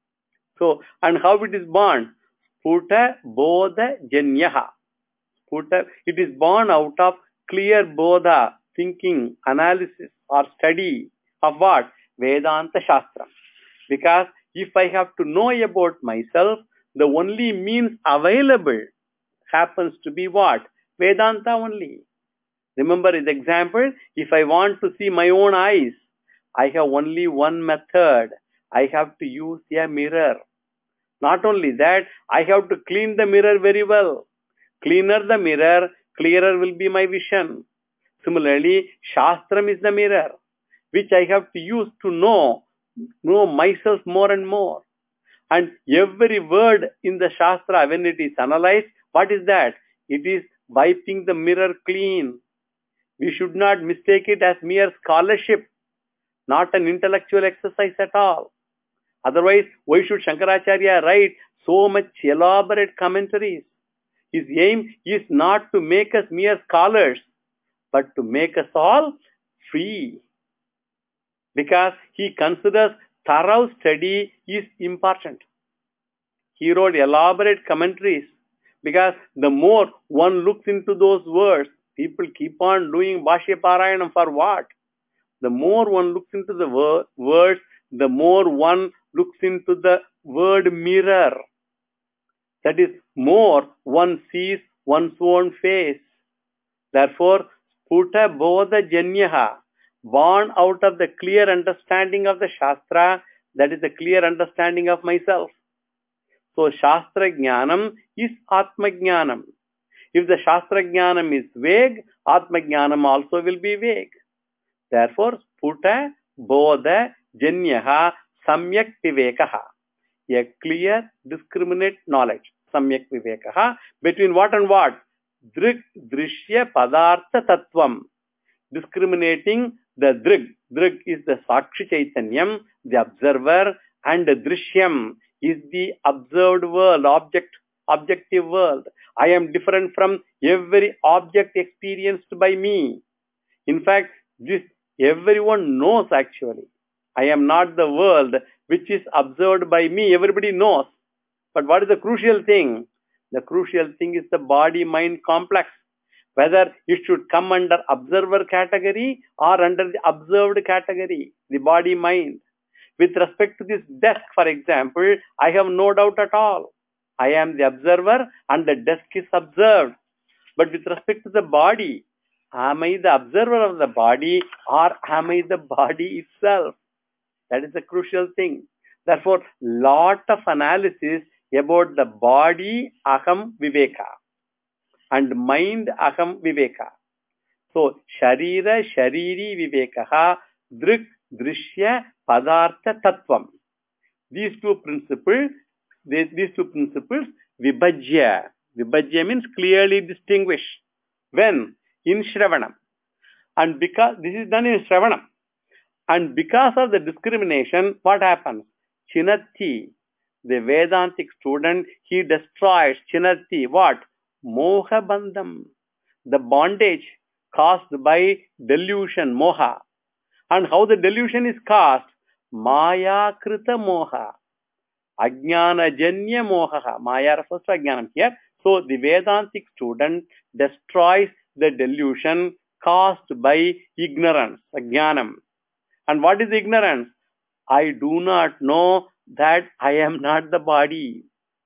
So, and how it is born? Sputa Bodha Janyaha. Sputa, it is born out of clear Bodha, thinking, analysis or study of what? Vedanta Shastra. Because if I have to know about myself, the only means available happens to be what? Vedanta only. Remember the example, if I want to see my own eyes, I have only one method. I have to use a mirror. Not only that, I have to clean the mirror very well. Cleaner the mirror, clearer will be my vision. Similarly, Shastram is the mirror, which I have to use to know, know myself more and more. And every word in the Shastra, when it is analyzed, what is that? It is wiping the mirror clean. We should not mistake it as mere scholarship, not an intellectual exercise at all. Otherwise, why should Shankaracharya write so much elaborate commentaries? His aim is not to make us mere scholars, but to make us all free. Because he considers thorough study is important. He wrote elaborate commentaries because the more one looks into those words, people keep on doing Bhashya Parayanam for what? The more one looks into the wor words, the more one looks into the word mirror. That is, more one sees one's own face. Therefore, Sputa Bodha Janyaha, born out of the clear understanding of the Shastra, that is the clear understanding of myself. So, Shastra Jnanam is Atma Jnanam. If the Shastra Jnanam is vague, Atma Jnanam also will be vague. Therefore, Sputa Bodha Janyaha Samyak Vivekaha. A clear, discriminate knowledge. Samyak Vivekaha. Between what and what? Drig, Drishya, Padartha, Tattvam. Discriminating the Drig. Drig is the Sakshi Chaitanyam, the observer, and the Drishyam is the observed world, object, objective world. I am different from every object experienced by me. In fact, this everyone knows actually. I am not the world which is observed by me. Everybody knows. But what is the crucial thing? The crucial thing is the body-mind complex. Whether it should come under observer category or under the observed category, the body-mind. With respect to this desk, for example, I have no doubt at all. I am the observer and the desk is observed. But with respect to the body, am I the observer of the body or am I the body itself? That is the crucial thing. Therefore, lot of analysis about the body, aham viveka, and mind, aham viveka. So, sharira, shariri vivekaha, drik, drishya, padartha, tattvam. These two principles, these, these two principles, vibhajya. Vibhajya means clearly distinguish. When? In Shravanam. And because this is done in Shravanam. And because of the discrimination, what happens? Chinati, the Vedantic student, he destroys Chinati. What? Moha bandham. The bondage caused by delusion, moha. And how the delusion is caused? Maya krita moha. Ajnana janya moha. Maya refers to ajnanam here. So the Vedantic student destroys the delusion caused by ignorance, ajnanam. And what is ignorance? I do not know that I am not the body.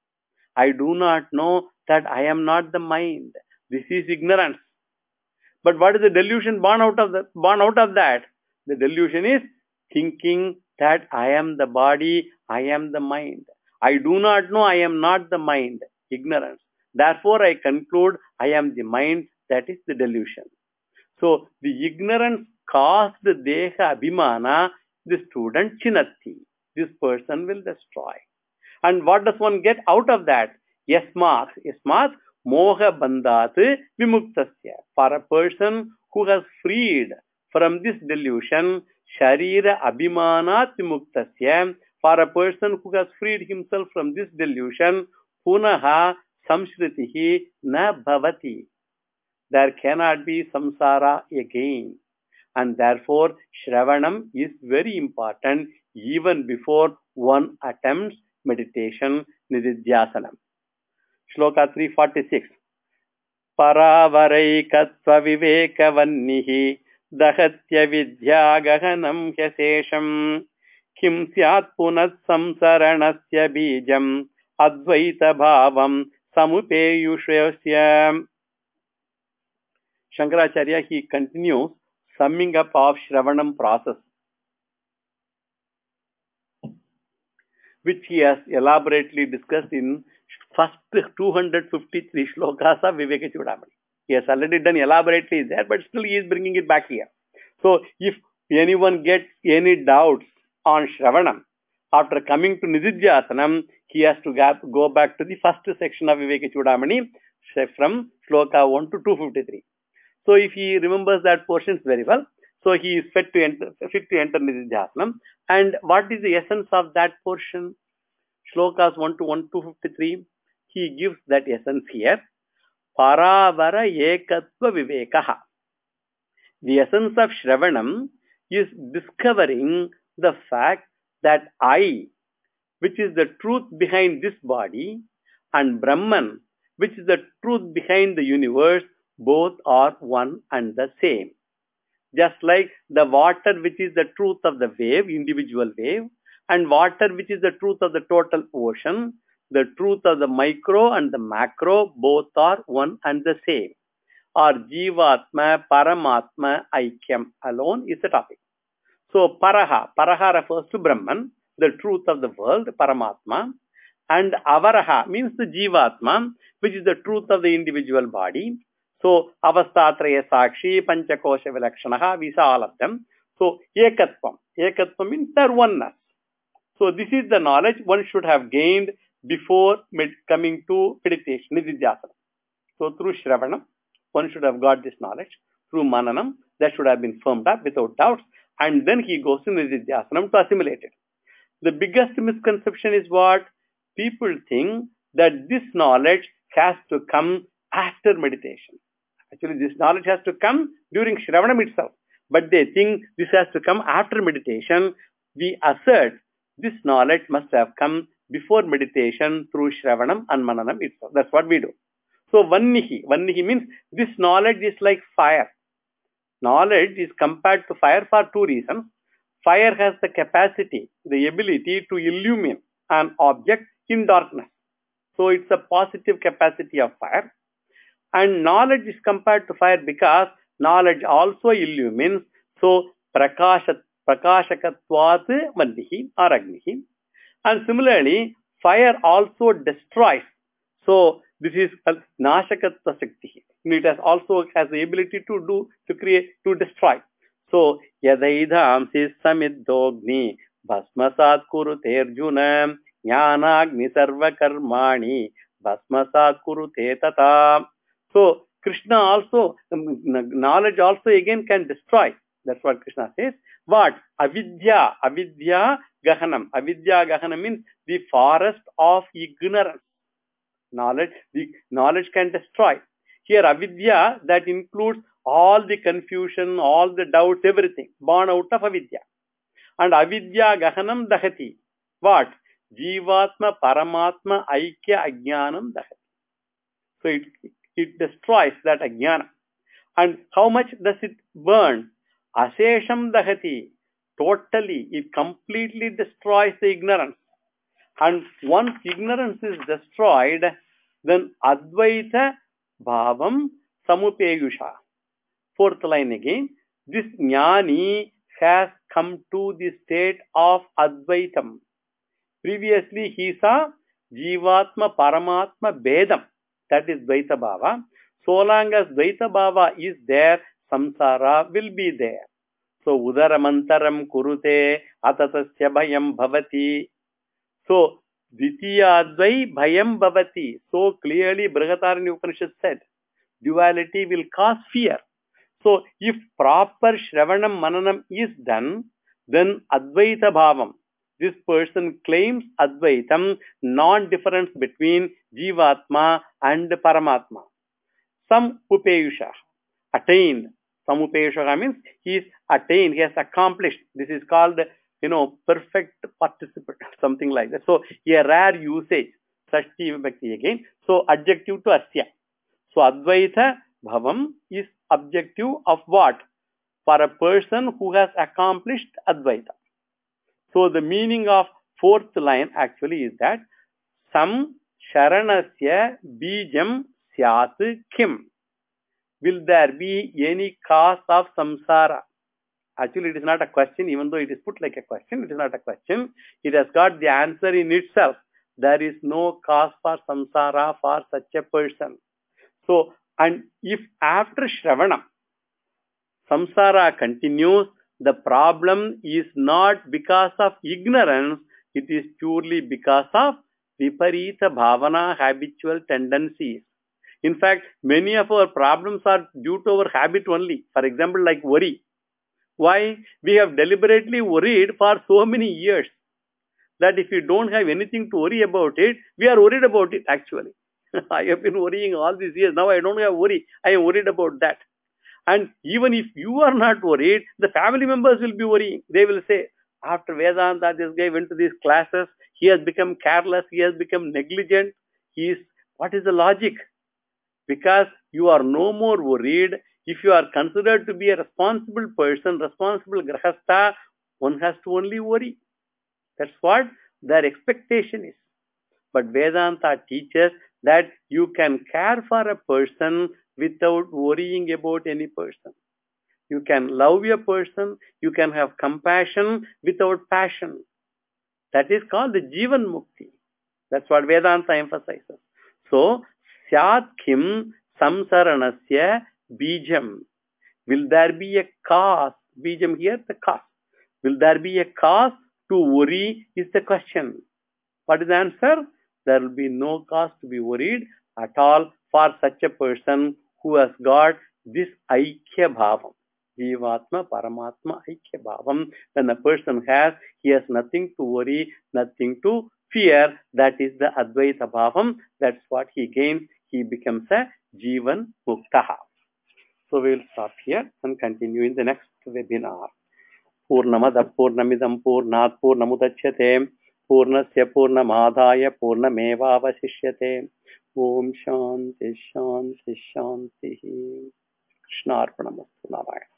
I do not know that I am not the mind. This is ignorance. But what is the delusion born out of the, born out of that? The delusion is thinking that I am the body, I am the mind. I do not know I am not the mind. Ignorance. Therefore, I conclude I am the mind. That is the delusion. So, the ignorance caused the deha abhimana, the student chinati. This person will destroy. And what does one get out of that? Yasmat. Yasmat moha bandhat vimuktasya. For a person who has freed from this delusion, sharira abhimanat vimuktasya. For a person who has freed himself from this delusion, punaha samshritihi na bhavati. There cannot be samsara again. And therefore, Shravanam is very important even before one attempts meditation, nididhyasanam. Shloka three forty-six. Paravareikatva vivekavannihi dahatya vidya gahanam hyasesham kim syat punat samsaranasya bijam advaita bhavam samupeyushyasya. Shankaracharya, he continues summing up of Shravanam process, which he has elaborately discussed in first two hundred fifty-three shlokas of Viveka Chudamani. He has already done elaborately there, but still he is bringing it back here. So, if anyone gets any doubts on Shravanam, after coming to Nididhyasanam, he has to go back to the first section of Viveka Chudamani from shloka one to two fifty-three. So, if he remembers that portions very well, so he is fit to enter, fit to enter Nididhyasanam. And what is the essence of that portion? Shlokas one to one to fifty-three, he gives that essence here. Paravara ekatva vivekaha. The essence of Shravanam is discovering the fact that I, which is the truth behind this body, and Brahman, which is the truth behind the universe, both are one and the same. Just like the water which is the truth of the wave, individual wave, and water which is the truth of the total ocean, the truth of the micro and the macro, both are one and the same. Or Jivatma, Paramatma, Aikyam alone is the topic. So Paraha, Paraha refers to Brahman, the truth of the world, Paramatma, and Avaraha means the Jivatma, which is the truth of the individual body. So, avastatraya sakshi, panchakosha vilakshanaha, these are all of them. So, ekatvam. Ekatvam means their oneness. So, this is the knowledge one should have gained before coming to meditation, nididhyasana. So, through Shravanam, one should have got this knowledge. Through Mananam, that should have been firmed up without doubts. And then he goes to nididhyasanam to assimilate it. The biggest misconception is what? People think that this knowledge has to come after meditation. Actually, this knowledge has to come during Shravanam itself. But they think this has to come after meditation. We assert this knowledge must have come before meditation through Shravanam and Mananam itself. That's what we do. So Vannihi, Vannihi means this knowledge is like fire. Knowledge is compared to fire for two reasons. Fire has the capacity, the ability to illumine an object in darkness. So it's a positive capacity of fire. And knowledge is compared to fire because knowledge also illumines. So prakasha, prakashakatvat vannihi or agnihi. And similarly, fire also destroys. So this is nashakatva shakti. It has also has the ability to do, to create, to destroy. So yadaidham samiddogni bhasmasat kurute arjuna jnanagni sarva karmani bhasmasat kurute tata. So Krishna also, knowledge also again can destroy. That's what Krishna says. What? Avidya. Avidya gahanam. Avidya gahanam means the forest of ignorance. Knowledge, the knowledge can destroy. Here avidya, that includes all the confusion, all the doubts, everything born out of avidya. And avidya gahanam dahati. What? Jivatma paramatma aikya ajnanam dahati. So it, it destroys that ajnana. And how much does it burn? Asesham dahati. Totally, it completely destroys the ignorance. And once ignorance is destroyed, then Advaita Bhavam Samupeyusha. Fourth line again. This Jnani has come to the state of Advaitam. Previously he saw Jivatma Paramatma Bedam. That is Dvaita Bhava. So long as Dvaita Bhava is there, Samsara will be there. So Udaramantaram Kurute Atatasya Bhayam Bhavati. So Dvitiyadvai Bhayam Bhavati. So clearly Brihadaranyaka Upanishad said, duality will cause fear. So if proper Shravanam Mananam is done, then Advaita Bhavam. This person claims Advaitam, non-difference between Jivatma and Paramatma. Some Upeyusha, attained. Some Upeyusha means he is attained, he has accomplished. This is called, you know, perfect participant, something like that. So a rare usage, Sashti Vibhakti again. So adjective to Asya. So Advaita Bhavam is objective of what? For a person who has accomplished Advaita. So the meaning of fourth line actually is that Sam Sharanasya Bijam Syat Kim. Will there be any cause of samsara? Actually, it is not a question, even though it is put like a question. It is not a question. It has got the answer in itself. There is no cause for samsara for such a person. So, and if after Shravana, samsara continues, the problem is not because of ignorance, it is purely because of viparita bhavana, habitual tendencies. In fact, many of our problems are due to our habit only. For example, like worry. Why? We have deliberately worried for so many years that if you don't have anything to worry about it, we are worried about it actually. I have been worrying all these years. Now I don't have worry. I am worried about that. And even if you are not worried, the family members will be worrying. They will say, after Vedanta, this guy went to these classes, he has become careless, he has become negligent. He is, what is the logic? Because you are no more worried. If you are considered to be a responsible person, responsible grahastha, one has to only worry. That's what their expectation is. But Vedanta teaches that you can care for a person without worrying about any person. You can love a person, you can have compassion without passion. That is called the Jivan Mukti. That's what Vedanta emphasizes. So, Syat Kim Samsaranasya Bijam. Will there be a cause? Bijam here, the cause. Will there be a cause to worry is the question. What is the answer? There will be no cause to be worried at all for such a person who has got this Aikya Bhavam. Jivatma, Paramatma, Aikya Bhavam. When a person has, he has nothing to worry, nothing to fear. That is the Advaita Bhavam. That's what he gains. He becomes a Jivan Muktaha. So we will stop here and continue in the next webinar. Purnamada Purnamidam Purnat Purnamudachyate पूर्णस्य पूर्णमादाय पूर्णमेवावशिष्यते। ओम शांति शांति शांति। कृष्णार्पणमस्तु। नारायण।